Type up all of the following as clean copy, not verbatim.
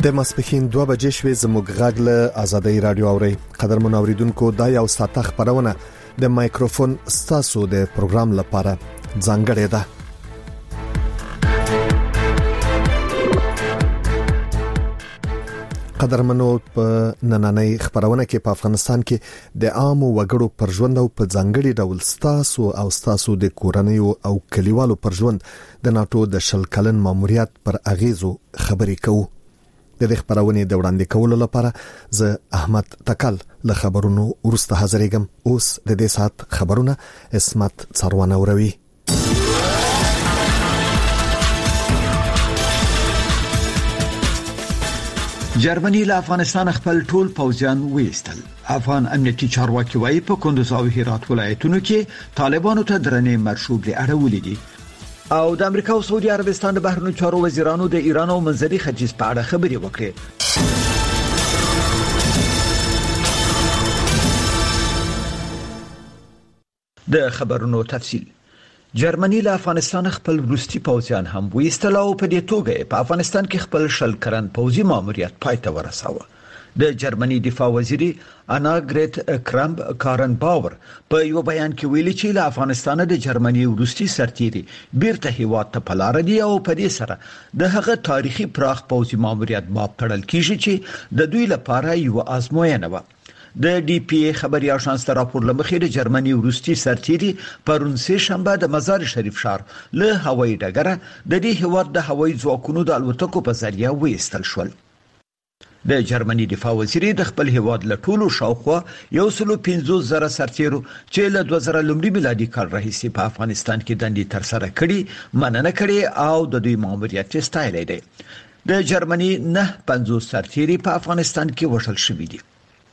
د ماسپښین 2 بجې شوې زموږ غږ له آزادۍ رادیو اوري قدرمن اوریدونکو دا یو ساعت خبرونه د مایکروفون ستاسو د پروګرام لپاره ځانګړې ده. قدرمنو په نننۍ خبرونه کې په افغانستان کې د عام وګړو پر ژوند او په ځانګړي ډول ستاسو د کورنیو او کلیوالو پر ژوند د ناتو د شل کلن ماموریت پر اغیزو خبرې کوو. د دې خبرونه د وړاندې کولو لپاره زه احمد تکل له خبرونو ورسته حاضرېږم. اوس د دې سات خبرونه اسمت څروانه وروي. جرمني له افغانستان خپل ټول پوځیان وېستل. افغان امنیتي چارواکي وايي په کندوز او هرات ولایتونو کې طالبانو ته درنې مرشوبې اړولې دي. او د امریکا او سعودي عربستان د بهرنیو چارو وزیرانو د ایران او منځني ختیځ په اړه خبرې وکړې. د خبرونو تفصیل. جرمني له افغانستان خپل روسي پوځیان هم وېستل او په دې توګه په افغانستان کې خپل شل کلن پوځي ماموریت پای ته ورساوه. د جرمني دفاع وزیري انا گریت کرامب کارن باور په یو بیان کې ویلي چې له افغانستان د جرمني روسي سرتیري بیرته هیواد ته پلار دي او په دې سره د هغه تاریخي پراخ پوځي ماموریت باب تړل کیږي چې د دوی لپاره یو آزموینه و. د ډي پی ای خبري اژانس ته راپور لمخې د جرمني روسي سرتیري پرون سه شنبه د مزار شریف ښار له هوایي ډګره د دې هیواد د هوایي ځواکونو د الوتکو په ذریعہ وېستل شول. د جرمني دفاع وزیري د خپل هیواد له ټولو شاوخوا 150,000 سرتیرو چې له 2000 میلادي کال راهیسې په افغانستان کې دندې تر سره کړي مننه کړي او د دوی ماموریت ستایلی دی. د جرمني 50 سرتیري په افغانستان کې وژل شوي دي.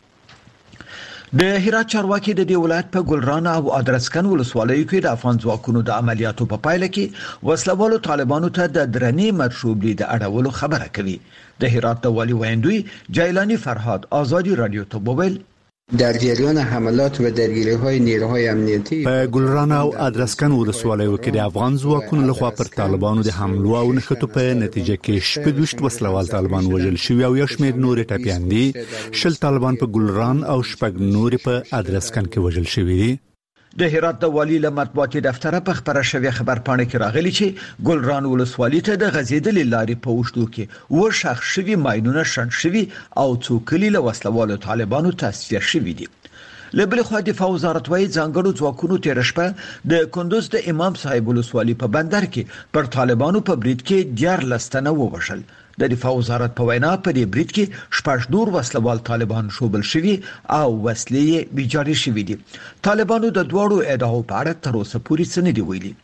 د هرات چارواکي د دې ولایت په ګلران او ادرسکن ولسوالیو کې د افغان ځواکونو د عملیاتو په پایله کې وسلوالو طالبانو ته د درنې مرشوبې د اړولو خبره کوي. د هرات د والی ویندوی جیلانی فرهاد آزادی رادیو ته وویل در جریان حملات و درگیری‌های نیروهای امنیتی په ګلران او ادرسکن ولسوالیو کې د افغان ځواکونو لخوا پر طالبانو د حملو او نښتو په نتیجه کې 12 وسلوال طالبان وژل شوي او یو شمېر نور ټپيان دي. 10 طالبان په ګلران او 6 نور په ادرسکن کې وژل شوي دي. د هرات د والی له مطبوعاتي دفتر په خبره شوی خبرپاڼه کې راغلی چې ګلران ولسوالۍ ته د غزیدلې لارې په وشتو کې وشخ شوی ماینونه شند شوی او څو کلی له وسلوالو طالبانو تصفیه شوی دي. له بل خوا دفاع وزارت وايي ځانګړو ځواکونو تیر شپه د کندوز د امام صاحب ولسوالۍ په بندر کې پر طالبانو په برید کې 14 تنه ووژل. د دفاع وزارت په وینا په دې برید کې 14 وسلوال طالبان شوبل شوي او وسلې بیجاري شوي دي. طالبانو د دوړو ادعاو په اړه تر اوسه پورې څه نه دی ویلي.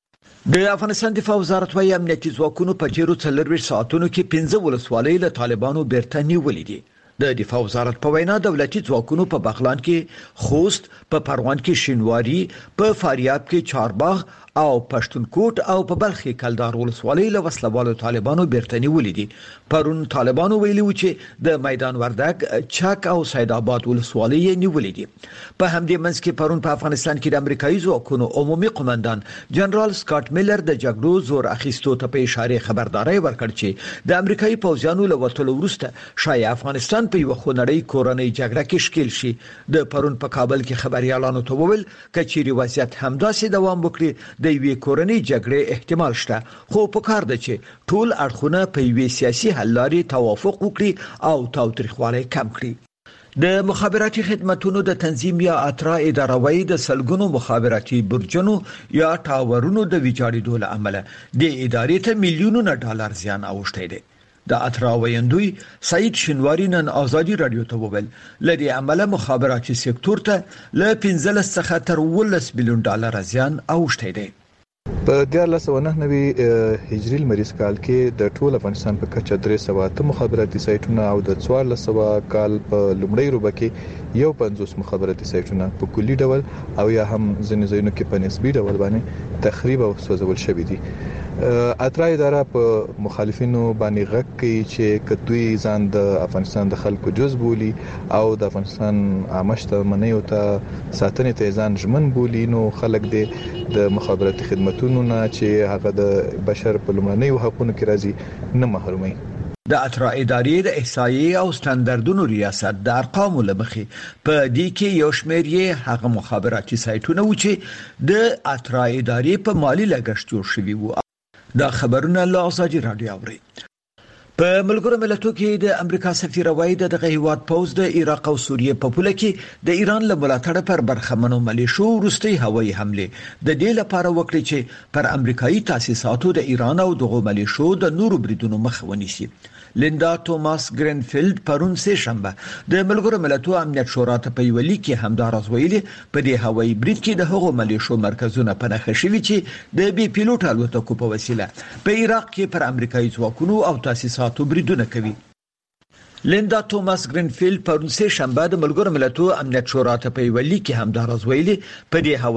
د افغانستان دفاع وزارت وايي امنیتي ځواکونو په تیرو 24 ساعتونو کې 15 ولسوالۍ له طالبانو بیرته نیولې دي. د دفاع وزارت په وینا دولتي ځواکونو په بغلان کې خوست، په پروان کې شینواری، په فاریاب کې چارباغ او پښتونکوټ او په بلخ کې کلدار ولسوالۍ له وسلوالو طالبانو بیرته نیولې دي. پرون طالبانو ویلي و چې د میدان وردګ، چک او سید آباد ولسوالۍ نیولې دي. په همدې منځ کې پرون په افغانستان کې د امریکایي ځواکونو عمومي قومندان جنرال سکاټ میلر د جګړو زور اخیستو ته په اشاره خبرداري ورکړ چې د امریکایي پوځیانو له وټلو وروسته شایع افغانستان په یو خونړۍ کورنۍ جګړه کې شکیل شي. د پرون په کابل کې خبريالانو ته وویل کچيري وضعیت همداسې دوام وکړي د یوې کورنۍ جګړې احتمال شته، خو په کار ده چې ټول اړخونه په یوې سیاسي حل لارې توافق وکړي او تاوتریخوالی کم کړي. د مخابراتي خدماتونو د تنظیم یا اترا اداره وايي د سلګونو مخابراتي برجونو یا ټاورونو د ویجاړېدو له امله د ادارې ته میلیونونه ډالر زیان اوښتی دی. د اترا ویندوی سعید شینواری نن آزادی رادیو ته وویل لدې عمله مخابراتي سکتور ته له 15 څخه تر 18 میلیون ډالر زیان اوښتی دی. په 1999 هجري لمریز کال کې د ټول افغانستان په کچه 308 مخابراتي سایټونه او د 1400 کال په لومړۍ روبه کې 50 مخابراتي سایټونه په کلي ډول او یا هم ځینې ځایونو کې په نسبي ډول باندې تخریب او سوځول شوي دي. اترا اداره په مخالفینو باندې غږ کوي چې کدوې ځان د افغانستان د خلکو جز بولی او د افغانستان عامه شتمنیو ته ساتنې ته ځان ژمن بولی نو خلک د مخابراتي خدماتونو نه چې هغه د بشر په لومړنیو حقوقو کې راځي نه محرومي. د اترا ادارې د احصایې او ستاندردونو ریاست د ارقامو لمخې په دې کې یو شمېر یې هغه مخابراتي سایټونه و چې د اترا ادارې په مالی لګښت جوړ شوي وو. دا خبرونه له ازادي رادیو اوري. په ملګرو ملتونو کې د امریکا سفیر وایي د هیواد پوز د عراق او سوریې په پوله کې د ایران له ملاتړ پر برخمنو ملیشو وروستي هوایي حمله د دې لپاره وکړي چې پر امریکایي تاسیساتو د ایران او دغه ملیشو د نورو بریدونو مخ ونیسي. لیندا توماس گرینفیلد پرون سه شنبه د ملګرو ملتونو امنیت شورا ته په یو لیک کې همدارس ویلي په دې هوایي برید کې د هغو ملیشو مرکزونه په نښه شوي چې د بي پیلوټ الوتکو په وسیله په عراق کې پر امریکایي ځواکونو او تاسیساتو بریدونه کوي. لیندا توماس گرینفیلد پرون سه شنبه د ملګرو ملتونو امنیت شورا ته په یو لیک کې همدارس ویلي په دې